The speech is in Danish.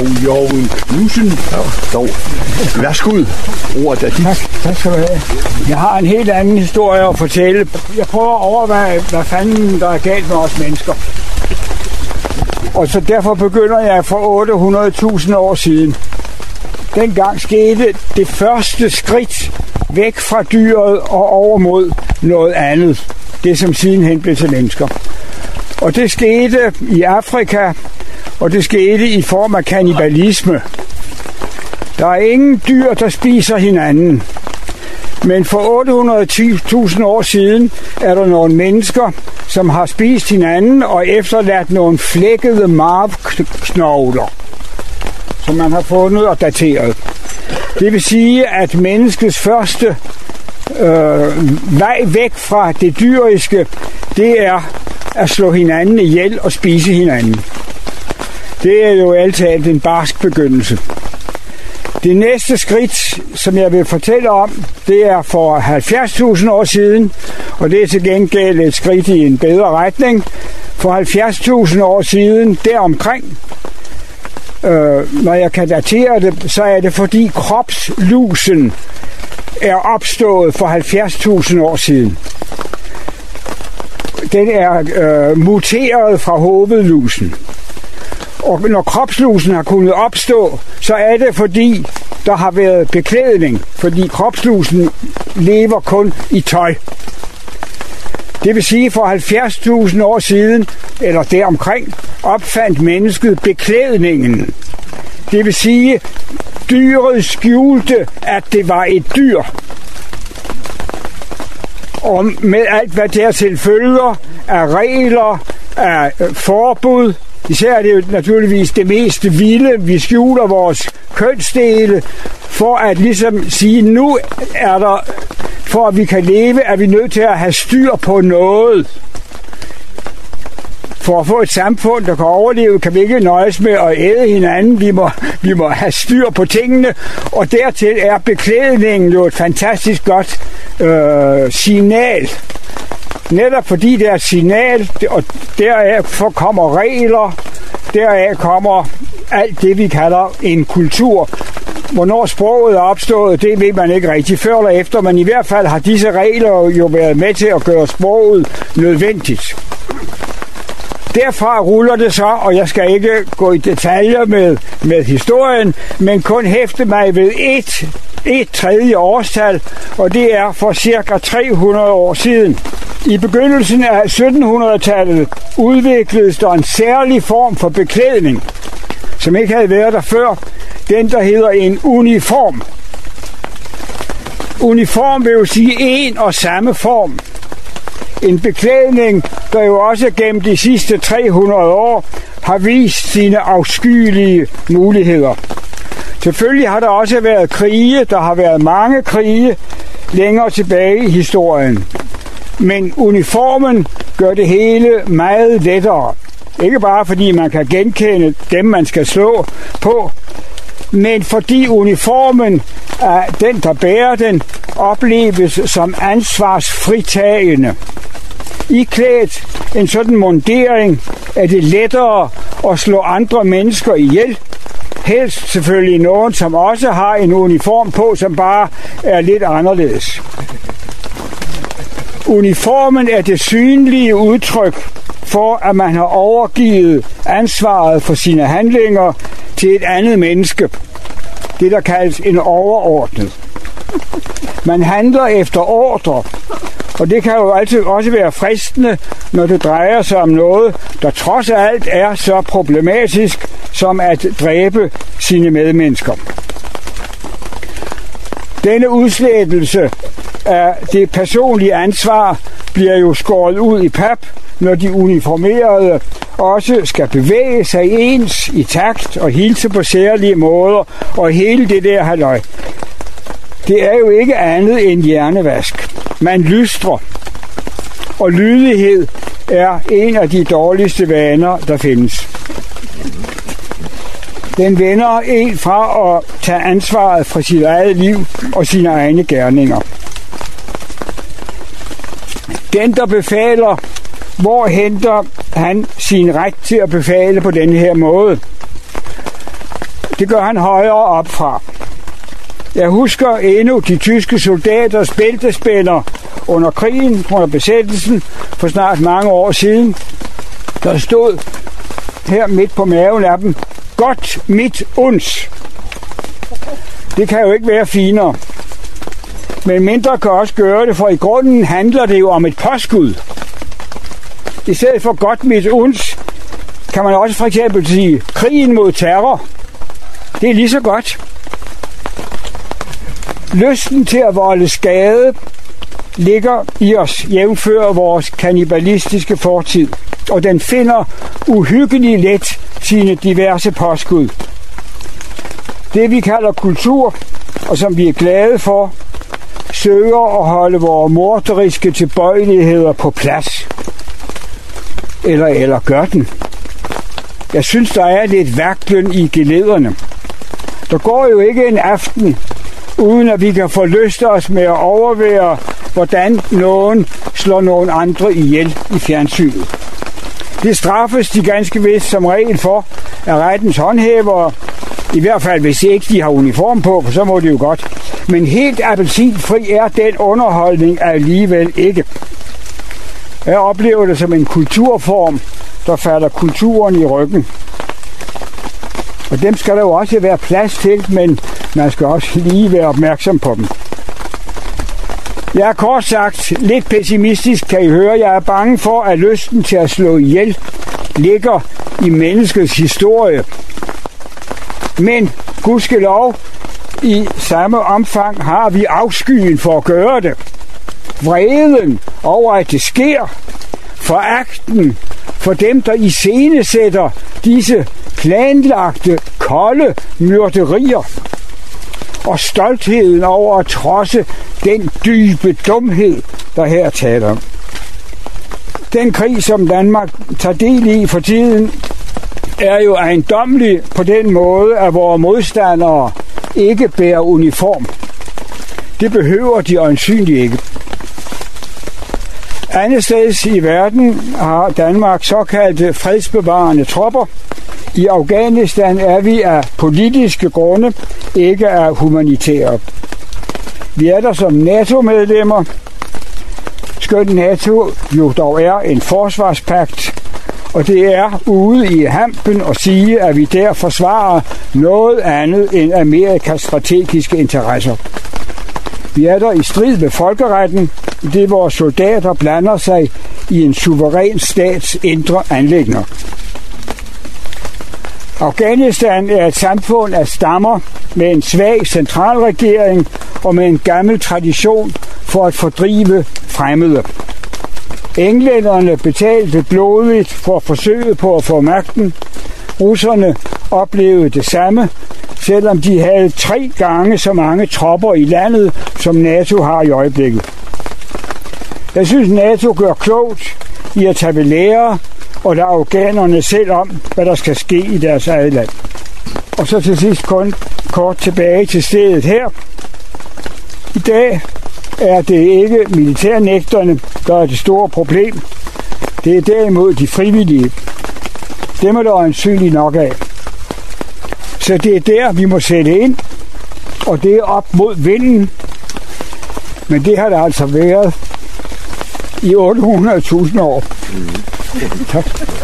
Knudsen. Værsgo. Ordet er dit. Tak skal du have. Jeg har en helt anden historie at fortælle. Jeg prøver at overveje, hvad fanden der er galt med os mennesker. Og så derfor begynder jeg for 800.000 år siden. Dengang skete det første skridt væk fra dyret og over mod noget andet. Det som sidenhen blev til mennesker. Og det skete i Afrika, og det skete i form af kannibalisme. Der er ingen dyr, der spiser hinanden. Men for 810.000 år siden er der nogle mennesker, som har spist hinanden og efterladt nogle flækkede marvknogler, som man har fundet og dateret. Det vil sige, at menneskets første vej væk fra det dyriske, det er at slå hinanden ihjel og spise hinanden. Det er jo altid en barsk begyndelse. Det næste skridt, som jeg vil fortælle om, det er for 70.000 år siden, og det er til gengæld et skridt i en bedre retning. For 70.000 år siden, deromkring, når jeg kan datere det, så er det fordi kropslusen er opstået for 70.000 år siden. Den er muteret fra hovedlusen. Og når kropslusen har kunnet opstå, så er det fordi, der har været beklædning. Fordi kropslusen lever kun i tøj. Det vil sige, for 70.000 år siden, eller deromkring, opfandt mennesket beklædningen. Det vil sige, dyret skjulte, at det var et dyr. Og med alt, hvad dertil følger af regler, af forbud, især er det jo naturligvis det mest vilde. Vi skjuler vores kønsdele for at ligesom sige, nu er der, for at vi kan leve, er vi nødt til at have styr på noget. For at få et samfund, der kan overleve, kan vi ikke nøjes med at æde hinanden. Vi må have styr på tingene, og dertil er beklædningen jo et fantastisk godt signal. Netop fordi det er et signal, og deraf kommer regler, deraf kommer alt det, vi kalder en kultur. Hvornår sproget er opstået, det ved man ikke rigtig før eller efter, men i hvert fald har disse regler jo været med til at gøre sproget nødvendigt. Derfra ruller det så, og jeg skal ikke gå i detaljer med historien, men kun hæfte mig ved et tredje årstal, og det er for cirka 300 år siden. I begyndelsen af 1700-tallet udvikledes der en særlig form for beklædning, som ikke havde været der før. Den, der hedder en uniform. Uniform vil jo sige en og samme form. En beklædning, der jo også gennem de sidste 300 år har vist sine afskyelige muligheder. Selvfølgelig har der også været krige, der har været mange krige længere tilbage i historien. Men uniformen gør det hele meget lettere. Ikke bare fordi man kan genkende dem, man skal slå på, men fordi uniformen af den, der bærer den, opleves som ansvarsfritagende. Iklædt en sådan mundering er det lettere at slå andre mennesker ihjel. Helst selvfølgelig nogen, som også har en uniform på, som bare er lidt anderledes. Uniformen er det synlige udtryk for, at man har overgivet ansvaret for sine handlinger til et andet menneske. Det, der kaldes en overordnet. Man handler efter ordre, og det kan jo altid også være fristende, når det drejer sig om noget, der trods alt er så problematisk, som at dræbe sine medmennesker. Denne udslettelse af det personlige ansvar bliver jo skåret ud i pap, når de uniformerede også skal bevæge sig ens i takt og hilse på særlige måder, og hele det der halløj. Det er jo ikke andet end hjernevask. Man lystrer, og lydighed er en af de dårligste vaner, der findes. Den vender en fra at tage ansvaret for sit eget liv og sine egne gerninger. Den, der befaler, hvor henter han sin ret til at befale på denne her måde? Det gør han højere op fra. Jeg husker endnu de tyske soldaters bæltespænder under krigen, under besættelsen, for snart mange år siden. Der stod her midt på maven af dem, godt mit uns. Det kan jo ikke være finere. Men mindre kan også gøre det, for i grunden handler det jo om et påskud. I stedet for godt mit uns, kan man også for eksempel sige, krigen mod terror. Det er lige så godt. Lysten til at volde skade ligger i os, jævnfør vores kannibalistiske fortid, og den finder uhyggeligt let sine diverse påskud. Det vi kalder kultur, og som vi er glade for, søger at holde vores morderiske tilbøjeligheder på plads. Eller gør den. Jeg synes, der er lidt vaklen i gelederne. Der går jo ikke en aften, uden at vi kan forlyste os med at overvære, hvordan nogen slår nogen andre ihjel i fjernsynet. Det straffes de ganske vist som regel for af rettens håndhævere, i hvert fald hvis ikke de har uniform på, for så må de jo godt. Men helt appelsinfri er den underholdning alligevel ikke. Jeg oplever det som en kulturform, der falder kulturen i ryggen. Og dem skal der jo også være plads til, men man skal også lige være opmærksom på dem. Jeg er kort sagt lidt pessimistisk, kan I høre. Jeg er bange for, at lysten til at slå ihjel ligger i menneskets historie. Men gudskelov, i samme omfang har vi afskyen for at gøre det. Vreden over, at det sker. Foragten for dem, der iscenesætter disse planlagte, kolde myrderier. Og stoltheden over at trodse den dybe dumhed, der her taler om. Den krig, som Danmark tager del i for tiden, er jo ejendommelig på den måde, at vores modstandere ikke bærer uniform. Det behøver de øjensynligt ikke. Andet sted i verden har Danmark såkaldte fredsbevarende tropper. I Afghanistan er vi af politiske grunde, ikke af humanitære. Vi er der som NATO-medlemmer, skønt NATO jo dog er en forsvarspagt, og det er ude i hampen at sige, at vi der forsvarer noget andet end Amerikas strategiske interesser. Vi er der i strid med folkeretten, det vores soldater blander sig i en suveræn stats indre anliggender. Afghanistan er et samfund af stammer med en svag centralregering og med en gammel tradition for at fordrive fremmede. Englænderne betalte blodigt for forsøget på at få magten. Russerne oplevede det samme, selvom de havde 3 gange så mange tropper i landet, som NATO har i øjeblikket. Jeg synes, NATO gør klogt i at tage ved lære og lade afghanerne selv om, hvad der skal ske i deres eget land. Og så til sidst kun kort tilbage til stedet her. I dag er det ikke militærnægterne, der er det store problem. Det er derimod de frivillige. Dem er der øjensynligt nok af. Så det er der, vi må sætte ind, og det er op mod vinden. Men det har der altså været i 800.000 år. Tak.